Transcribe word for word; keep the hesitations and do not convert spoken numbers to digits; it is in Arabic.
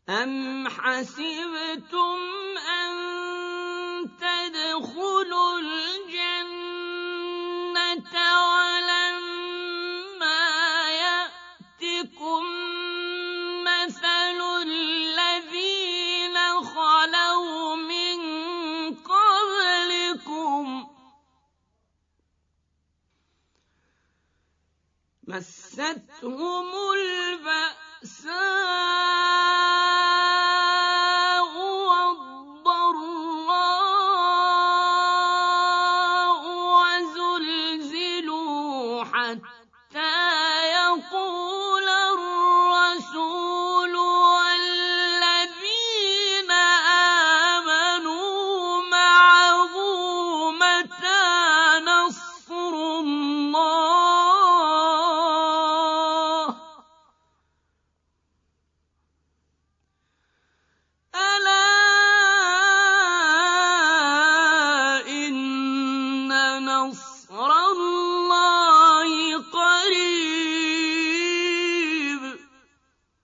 أَمْ حَسِبْتُمْ أَن تَدْخُلُوا الْجَنَّةَ وَلَمَّا يَأْتِكُم مَّثَلُ الَّذِينَ خَلَوْا مِن قَبْلِكُم مَّسَّتْهُمُ الْبَأْسَاءُ